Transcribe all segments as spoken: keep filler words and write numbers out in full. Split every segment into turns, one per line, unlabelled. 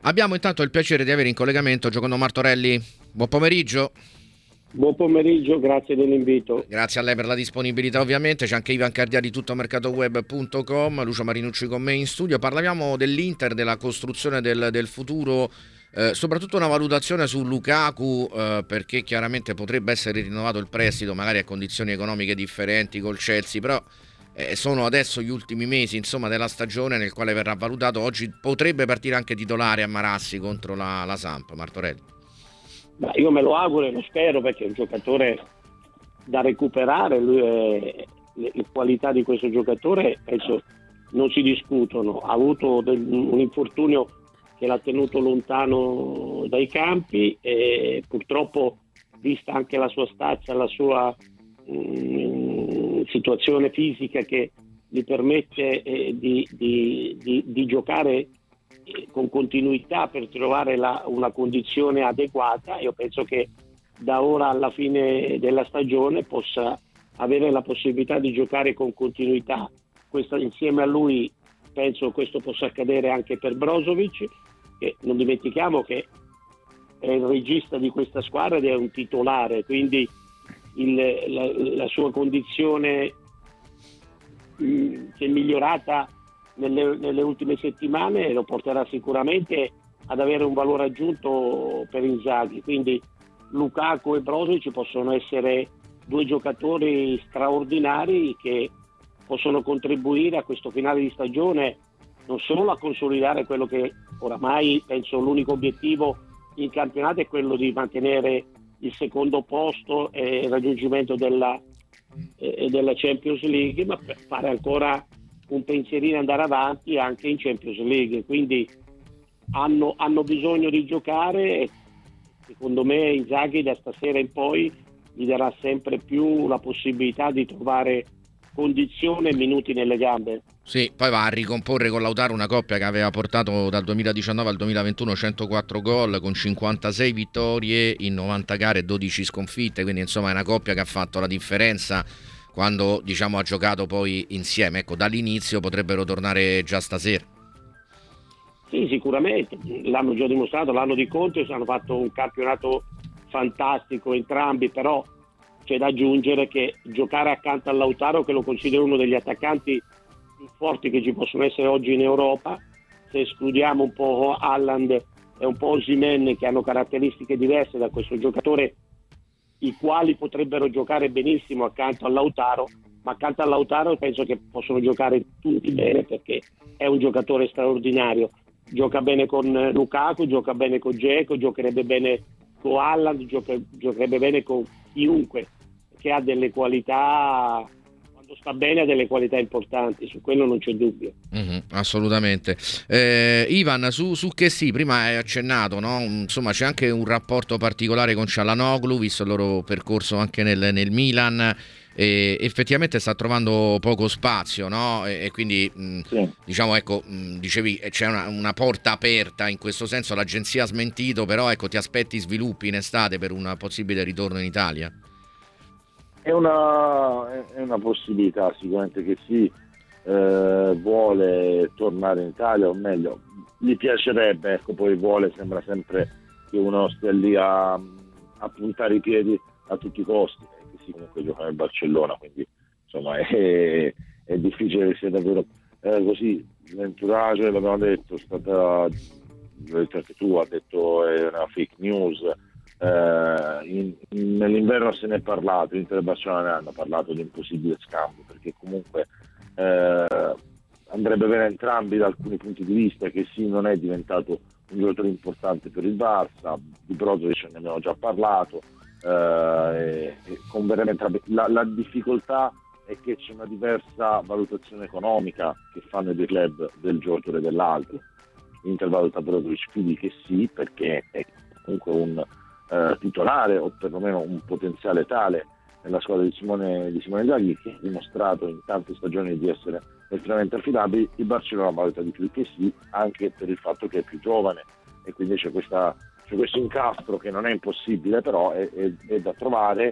Abbiamo intanto il piacere di avere in collegamento Giocondo Martorelli. Buon pomeriggio.
Buon pomeriggio, grazie dell'invito.
Grazie a lei per la disponibilità, ovviamente. C'è anche Ivan Cardia di tuttomercatoweb punto com, Lucio Marinucci con me in studio. Parliamo dell'Inter, della costruzione del, del futuro, eh, soprattutto una valutazione su Lukaku, eh, perché chiaramente potrebbe essere rinnovato il prestito, magari a condizioni economiche differenti col Chelsea, però eh, sono adesso gli ultimi mesi, insomma, della stagione nel quale verrà valutato. Oggi potrebbe partire anche titolare a Marassi contro la, la Samp. Martorelli.
Ma io me lo auguro e lo spero, perché è un giocatore da recuperare. Lui è, le, le qualità di questo giocatore penso non si discutono. Ha avuto del, un infortunio che l'ha tenuto lontano dai campi e purtroppo, vista anche la sua stazza, la sua mh, situazione fisica che gli permette eh, di, di, di, di giocare con continuità per trovare la, una condizione adeguata, io penso che da ora alla fine della stagione possa avere la possibilità di giocare con continuità. Questa, insieme a lui penso questo possa accadere anche per Brozovic, che non dimentichiamo che è il regista di questa squadra ed è un titolare, quindi il, la, la sua condizione mh, si è migliorata Nelle, nelle ultime settimane, lo porterà sicuramente ad avere un valore aggiunto per Inzaghi. Quindi Lukaku e Brozovic possono essere due giocatori straordinari che possono contribuire a questo finale di stagione non solo a consolidare quello che oramai penso l'unico obiettivo in campionato è quello di mantenere il secondo posto e il raggiungimento della, eh, della Champions League, ma per fare ancora un pensierino e andare avanti anche in Champions League. Quindi hanno, hanno bisogno di giocare e secondo me Inzaghi da stasera in poi gli darà sempre più la possibilità di trovare condizione e minuti nelle gambe.
Sì, poi va a ricomporre con Lautaro una coppia che aveva portato dal duemiladiciannove al duemilaventuno centoquattro gol con cinquantasei vittorie in novanta gare e dodici sconfitte, quindi insomma è una coppia che ha fatto la differenza quando diciamo ha giocato poi insieme. Ecco, dall'inizio potrebbero tornare già stasera.
Sì, sicuramente, l'hanno già dimostrato l'anno di Conte, hanno fatto un campionato fantastico entrambi, però c'è da aggiungere che giocare accanto a Lautaro, che lo considero uno degli attaccanti più forti che ci possono essere oggi in Europa, se escludiamo un po' Haaland e un po' Osimhen, che hanno caratteristiche diverse da questo giocatore, i quali potrebbero giocare benissimo accanto a Lautaro, ma accanto a Lautaro penso che possono giocare tutti bene, perché è un giocatore straordinario. Gioca bene con Lukaku, gioca bene con Dzeko, giocherebbe bene con Haaland, gioca, giocherebbe bene con chiunque, che ha delle qualità, quando sta bene ha delle qualità importanti, su quello non c'è dubbio.
Mm-hmm, assolutamente. eh, Ivan, su, su che sì, prima hai accennato, no? Insomma c'è anche un rapporto particolare con Çalhanoğlu, visto il loro percorso anche nel, nel Milan, e effettivamente sta trovando poco spazio, no? E, e quindi mh, sì. diciamo ecco, mh, dicevi c'è una, una porta aperta in questo senso, l'agenzia ha smentito, però ecco, ti aspetti sviluppi in estate per un possibile ritorno in Italia?
È una, è una possibilità, sicuramente che sì. Eh, vuole tornare in Italia, o meglio gli piacerebbe, ecco, poi vuole sembra sempre che uno stia lì a, a puntare i piedi a tutti i costi, che sì, comunque gioca nel Barcellona, quindi insomma è, è difficile che sia davvero eh, così. L'entourage, l'abbiamo detto, è stata, l'hai detto anche tu, ha detto è una fake news. Eh, in, in, nell'inverno se ne è parlato, l'Inter e Barcellona ne hanno parlato di un possibile scambio, perché comunque Eh, andrebbe bene a entrambi da alcuni punti di vista, che sì, non è diventato un giocatore importante per il Barça, di Brozovic ne abbiamo già parlato, eh, e, e con veramente la, la difficoltà è che c'è una diversa valutazione economica che fanno i due club del giocatore dell'altro. L'Inter valuta Brozovic più di che sì, perché è comunque un eh, titolare o perlomeno un potenziale tale nella squadra di Simone di Simone Inzaghi, che ha dimostrato in tante stagioni di essere estremamente affidabile. Il Barcellona valuta di più che sì, anche per il fatto che è più giovane, e quindi c'è, questa, c'è questo incastro che non è impossibile, però è, è, è da trovare.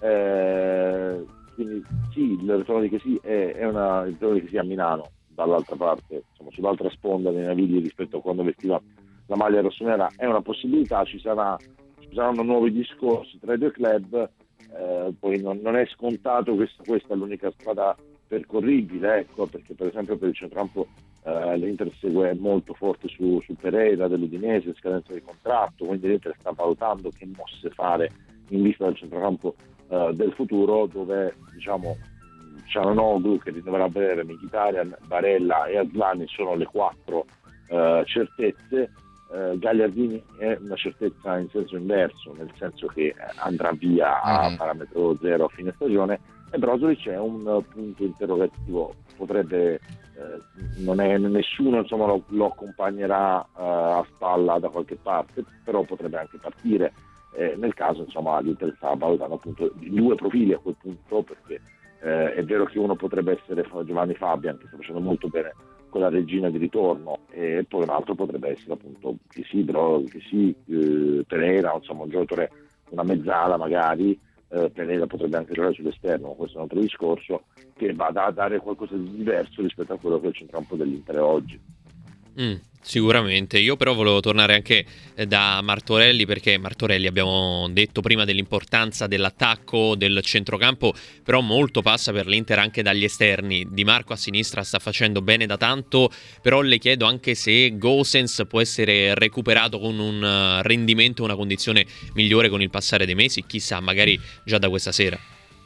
Eh, quindi sì, il ritorno di che sì è, è una, il ritorno di che sì a Milano, dall'altra parte, insomma, sull'altra sponda dei Navigli rispetto a quando vestiva la maglia rossonera è una possibilità, ci sarà ci saranno nuovi discorsi tra i due club, eh, poi non, non è scontato che questa è l'unica strada percorribile, ecco, perché per esempio per il centrocampo eh, l'Inter segue molto forte su, su Pereira dell'Udinese, scadenza di contratto, quindi l'Inter sta valutando che mosse fare in vista del centrocampo eh, del futuro, dove diciamo Çalhanoğlu, che dovrà vedere Mkhitaryan, Barella e Asllani sono le quattro eh, certezze. eh, Gagliardini è una certezza in senso inverso, nel senso che andrà via a mm. parametro zero a fine stagione, e Brozovic è un punto interrogativo, potrebbe eh, non è nessuno insomma lo, lo accompagnerà eh, a spalla da qualche parte, però potrebbe anche partire, eh, nel caso insomma l'Inter sta valutando appunto due profili a quel punto, perché eh, è vero che uno potrebbe essere Giovanni Fabian, che sta facendo molto bene con la regina di ritorno, e poi un altro potrebbe essere appunto che sì, però che sì, eh, Pereira, insomma un giocatore, una mezzala magari. eh, Pereira potrebbe anche giocare sull'esterno, questo è un altro discorso, che va a dare qualcosa di diverso rispetto a quello che è il centrocampo dell'Inter oggi.
Mm, sicuramente. Io però volevo tornare anche eh, da Martorelli, perché Martorelli, abbiamo detto prima dell'importanza dell'attacco, del centrocampo, però molto passa per l'Inter anche dagli esterni. Di Marco a sinistra sta facendo bene da tanto, però le chiedo anche se Gosens può essere recuperato con un rendimento, una condizione migliore con il passare dei mesi, chissà, magari già da questa sera.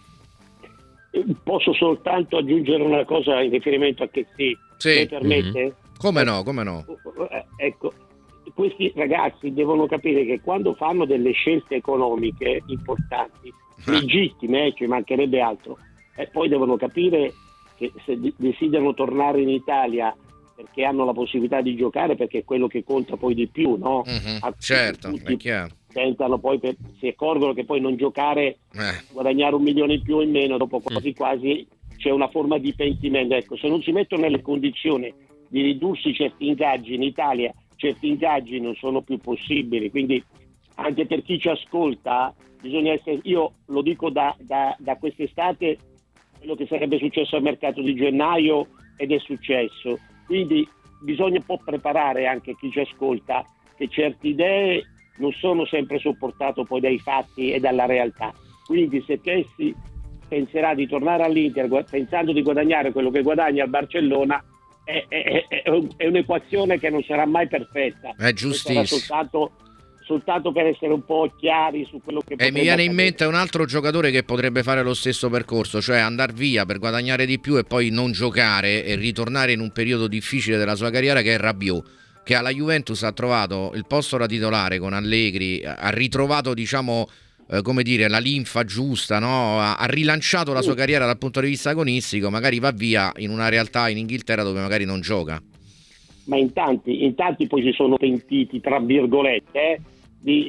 Posso soltanto aggiungere una cosa in riferimento a che sì,
sì.
mi permette?
Mm-hmm. Come no, come no?
Ecco, questi ragazzi devono capire che quando fanno delle scelte economiche importanti, legittime, eh, ci mancherebbe altro, e poi devono capire che se desiderano tornare in Italia perché hanno la possibilità di giocare, perché è quello che conta poi di più, no?
Mm-hmm.
A,
certo,
tutti
è chiaro.
Tentano poi, per, si accorgono che poi non giocare,
eh.
guadagnare un milione in più o in meno, dopo quasi quasi c'è una forma di pentimento. Ecco, se non si mettono nelle condizioni di ridursi certi ingaggi in Italia, certi ingaggi non sono più possibili, quindi anche per chi ci ascolta bisogna essere, io lo dico da, da, da quest'estate, quello che sarebbe successo al mercato di gennaio ed è successo, quindi bisogna un po' preparare anche chi ci ascolta che certe idee non sono sempre supportate poi dai fatti e dalla realtà, quindi se Kessi penserà di tornare all'Inter pensando di guadagnare quello che guadagna al Barcellona, È, è, è un'equazione che non sarà mai perfetta,
è giustissimo,
soltanto, soltanto per essere un po' chiari su quello che
e mi viene in mente un altro giocatore che potrebbe fare lo stesso percorso, cioè andare via per guadagnare di più e poi non giocare e ritornare in un periodo difficile della sua carriera, che è Rabiot, che alla Juventus ha trovato il posto da titolare con Allegri, ha ritrovato diciamo Eh, come dire, la linfa giusta, no? ha, ha rilanciato la sua carriera dal punto di vista agonistico, magari va via in una realtà in Inghilterra dove magari non gioca.
Ma in tanti, in tanti poi si sono pentiti, tra virgolette, eh, di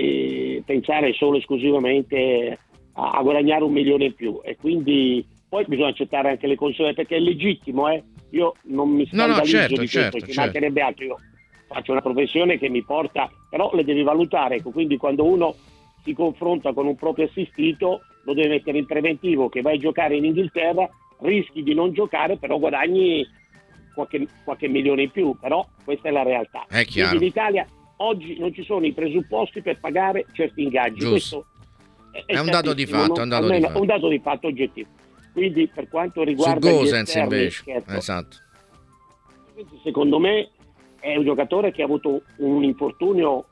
eh, pensare solo esclusivamente a, a guadagnare un milione in più, e quindi poi bisogna accettare anche le conseguenze, perché è legittimo, eh? Io non mi scandalizzo
no, no, certo,
di questo,
certo,
ci
certo.
mancherebbe altro, io faccio una professione che mi porta, però le devi valutare, ecco, quindi quando uno si confronta con un proprio assistito lo deve mettere in preventivo, che vai a giocare in Inghilterra, rischi di non giocare, però guadagni qualche, qualche milione in più, però questa è la realtà.
È chiaro.
Quindi in Italia oggi non ci sono i presupposti per pagare certi ingaggi.
Giusto.
Questo è, è,
è un dato di fatto,
no?
è un dato
Almeno
di fatto.
un dato di fatto oggettivo. Quindi per quanto riguarda
su
gli
Gosens
esterni,
invece,
certo,
esatto.
secondo me è un giocatore che ha avuto un infortunio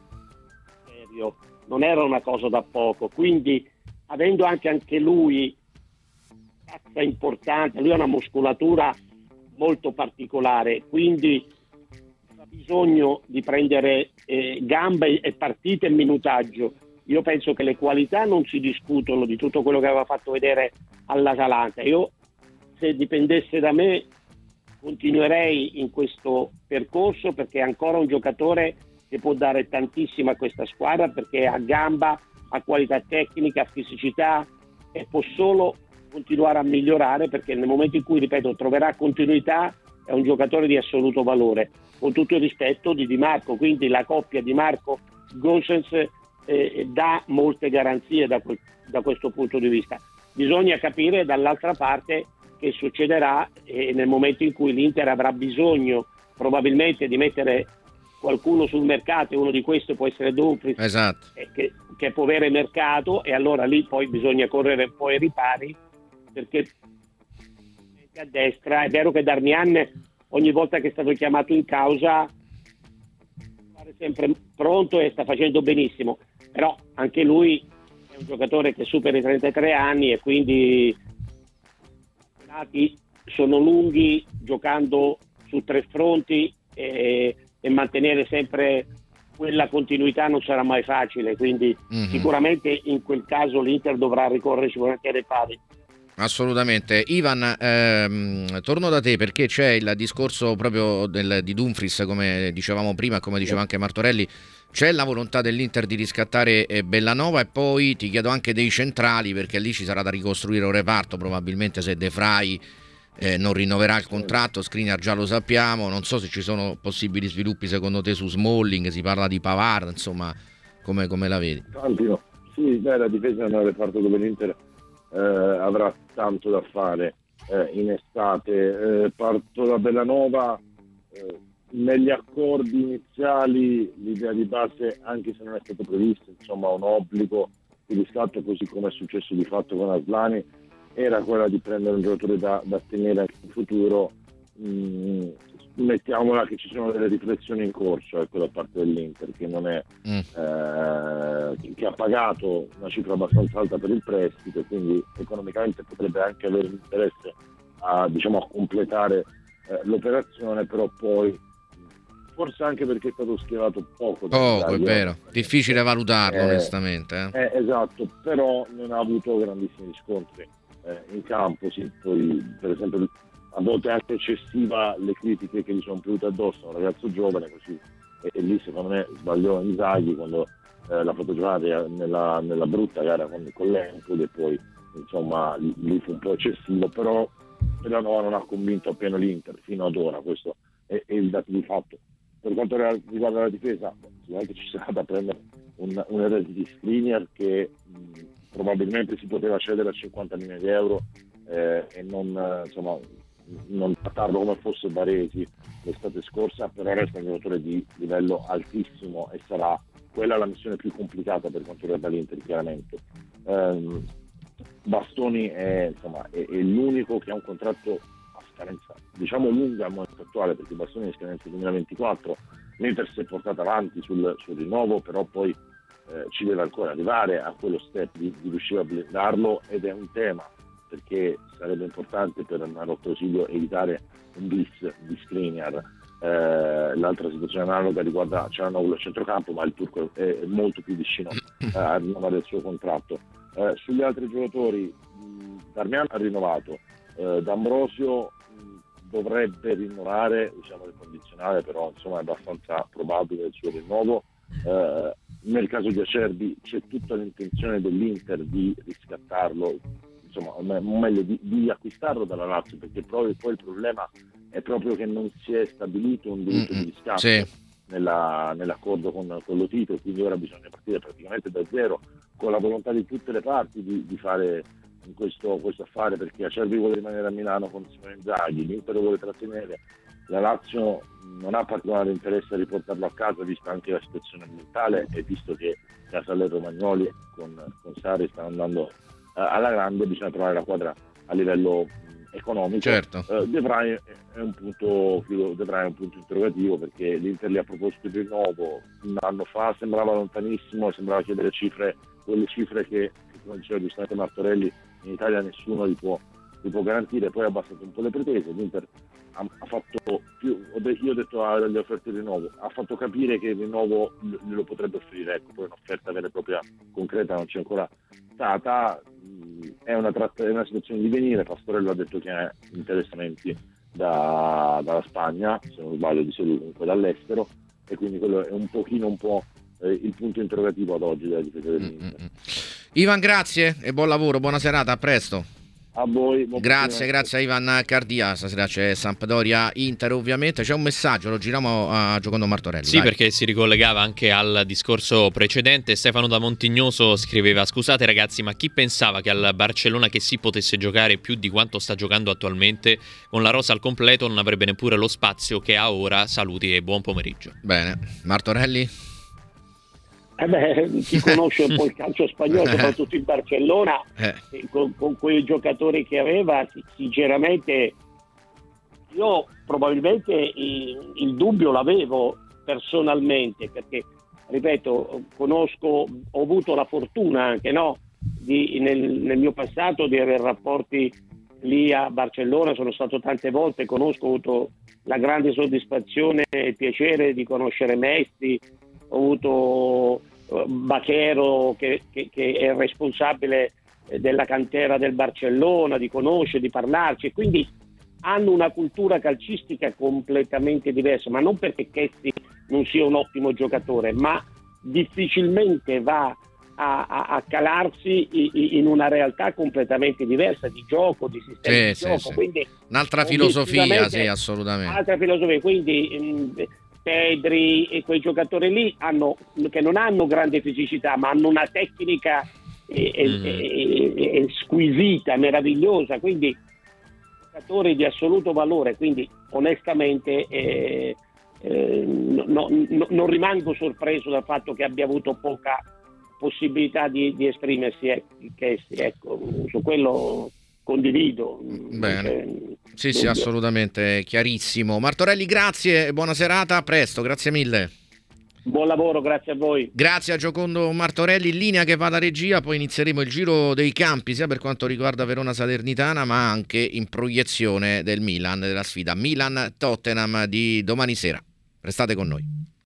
serio, non era una cosa da poco, quindi avendo anche anche lui una importante, lui ha una muscolatura molto particolare, quindi ha bisogno di prendere eh, gambe e partite e minutaggio. Io penso che le qualità non si discutono di tutto quello che aveva fatto vedere all'Atalanta. Io, se dipendesse da me, continuerei in questo percorso, perché è ancora un giocatore che può dare tantissimo a questa squadra, perché ha gamba, ha qualità tecnica, ha fisicità, e può solo continuare a migliorare, perché nel momento in cui, ripeto, troverà continuità è un giocatore di assoluto valore, con tutto il rispetto di Di Marco. Quindi la coppia Di Marco-Gosens eh, dà molte garanzie da, da questo punto di vista. Bisogna capire dall'altra parte che succederà eh, nel momento in cui l'Inter avrà bisogno probabilmente di mettere qualcuno sul mercato, e uno di questi può essere Dumfries,
esatto.
che, che può avere mercato, e allora lì poi bisogna correre poi ai ripari, perché a destra è vero che Darmian ogni volta che è stato chiamato in causa pare sempre pronto e sta facendo benissimo, però anche lui è un giocatore che supera i trentatré anni e quindi i campionati sono lunghi, giocando su tre fronti, e, e mantenere sempre quella continuità non sarà mai facile, quindi mm-hmm. sicuramente in quel caso l'Inter dovrà ricorrere sicuramente ai ripari.
Assolutamente. Ivan, ehm, torno da te perché c'è il discorso proprio del, di Dumfries, come dicevamo prima, come diceva anche Martorelli. C'è la volontà dell'Inter di riscattare Bellanova, e poi ti chiedo anche dei centrali, perché lì ci sarà da ricostruire un reparto, probabilmente se De Vrij eh, non rinnoverà il contratto. Skriniar già lo sappiamo, non so se ci sono possibili sviluppi secondo te su Smalling, si parla di Pavard, insomma come, come la vedi?
Tantino. Sì, beh, la difesa è un reparto dove l'Inter eh, avrà tanto da fare eh, in estate. Eh, parto da Bellanova. eh, negli accordi iniziali l'idea di base, anche se non è stato previsto insomma un obbligo di riscatto, così come è successo di fatto con Aslani, era quella di prendere un giocatore da, da tenere anche in futuro. Mm, mettiamola che ci sono delle riflessioni in corso, ecco, da parte dell'Inter, che non è mm. eh, che ha pagato una cifra abbastanza alta per il prestito, e quindi economicamente potrebbe anche avere interesse a, diciamo, a completare eh, l'operazione, però poi forse anche perché è stato schierato poco.
Poco, è vero, difficile valutarlo
eh,
onestamente. Eh.
Eh, esatto, però non ha avuto grandissimi riscontri eh, in campo. Sì, poi, per esempio, a volte è anche eccessiva le critiche che gli sono piovute addosso a un ragazzo giovane, così, e, e lì secondo me sbagliò Inzaghi quando eh, l'ha fatto giocare nella, nella brutta gara con, con l'Empoli, e poi insomma lì fu un po' eccessivo, però Bellanova non ha convinto appieno l'Inter fino ad ora, questo è, è il dato di fatto. Per quanto riguarda la difesa, sicuramente ci sarà da prendere un, un errore di Skriniar che mh, probabilmente si poteva cedere a cinquanta milioni di euro eh, e non, eh, insomma, non trattarlo come fosse Baresi l'estate scorsa, però resta un giocatore di livello altissimo e sarà quella la missione più complicata per quanto riguarda l'Inter, chiaramente. Um, Bastoni è, insomma, è, è l'unico che ha un contratto a scadenza, diciamo, lunga al momento attuale, perché Bastoni è in scadenza duemilaventiquattro. L'Inter si è portata avanti sul, sul rinnovo, però poi eh, ci deve ancora arrivare a quello step di, di riuscire a blindarlo, ed è un tema, perché sarebbe importante per Marocco Ausilio evitare un bis di Skriniar. Eh, l'altra situazione analoga riguarda Cialanoglu a centrocampo, ma il turco è, è molto più vicino eh, a rinnovare il suo contratto. Eh, sugli altri giocatori, mh, Darmian ha rinnovato, eh, D'Ambrosio mh, dovrebbe rinnovare, diciamo il condizionale, però insomma è abbastanza probabile il suo rinnovo. Eh, nel caso di Acerbi c'è tutta l'intenzione dell'Inter di riscattarlo, insomma, o meglio di, di acquistarlo dalla Lazio, perché poi, poi il problema è proprio che non si è stabilito un diritto mm-hmm. di riscatto sì. nella, nell'accordo con, con lo Tito, quindi ora bisogna partire praticamente da zero, con la volontà di tutte le parti di, di fare questo, questo affare, perché Acerbi vuole rimanere a Milano con Simone Inzaghi, l'Inter lo vuole trattenere, la Lazio non ha particolare interesse a riportarlo a casa, vista anche la situazione ambientale e visto che Casale e Romagnoli con, con Sarri stanno andando alla grande. Bisogna trovare la quadra a livello mh, economico.
Certo.
Uh, De Vrij è un punto De Vrij è un punto interrogativo, perché l'Inter gli ha proposto il rinnovo un anno fa, sembrava lontanissimo, sembrava chiedere cifre, quelle cifre che, come diceva giustamente Martorelli, in Italia nessuno li può, li può garantire. Poi ha abbassato un po' le pretese. L'Inter ha, ha fatto più, io ho detto alle offerte di rinnovo, ha fatto capire che il rinnovo glielo potrebbe offrire, ecco, poi un'offerta vera e propria concreta non c'è ancora stata. È una, tratta, è una situazione di venire. Pastorello ha detto che ha interessamenti da, dalla Spagna, se non sbaglio di solito comunque dall'estero, e quindi quello è un pochino un po' eh, il punto interrogativo ad oggi della difesa dell'Inter.
Mm-hmm. Ivan, grazie e buon lavoro, buona serata, a presto.
A voi.
Grazie, grazie a Ivan Cardia. Stasera c'è Sampdoria Inter, ovviamente. C'è un messaggio, lo giriamo a Giocondo Martorelli.
Sì,
vai.
Perché si ricollegava anche al discorso precedente. Stefano da Montignoso scriveva: scusate ragazzi, ma chi pensava che al Barcellona che si potesse giocare più di quanto sta giocando attualmente, con la rosa al completo non avrebbe neppure lo spazio che ha ora. Saluti e buon pomeriggio.
Bene, Martorelli?
Eh beh, chi conosce un po' il calcio spagnolo, soprattutto il Barcellona,
eh.
con, con quei giocatori che aveva, sinceramente io probabilmente il, il dubbio l'avevo personalmente, perché ripeto, conosco, ho avuto la fortuna anche, no, di, nel, nel mio passato di avere rapporti lì a Barcellona, sono stato tante volte, conosco, ho avuto la grande soddisfazione e il piacere di conoscere Messi, ho avuto Baquero che, che, che è il responsabile della cantera del Barcellona, di conoscere, di parlarci, quindi hanno una cultura calcistica completamente diversa, ma non perché Kessi non sia un ottimo giocatore, ma difficilmente va a, a, a calarsi in una realtà completamente diversa di gioco, di sistema
sì,
di
sì,
gioco,
sì.
Quindi
un'altra filosofia, sì, assolutamente.
Altra filosofia, quindi mh, Pedri e quei giocatori lì hanno, che non hanno grande fisicità, ma hanno una tecnica eh, mm. eh, eh, squisita, meravigliosa, quindi giocatori di assoluto valore, quindi onestamente eh, eh, no, no, non rimango sorpreso dal fatto che abbia avuto poca possibilità di, di esprimersi, eh, che, ecco, su quello condivido.
Bene. Sì, sì, assolutamente, chiarissimo. Martorelli, grazie e buona serata, a presto, grazie mille.
Buon lavoro, grazie a voi.
Grazie a Giocondo Martorelli, in linea che va la regia, poi inizieremo il giro dei campi sia per quanto riguarda Verona Salernitana ma anche in proiezione del Milan, della sfida Milan-Tottenham di domani sera. Restate con noi.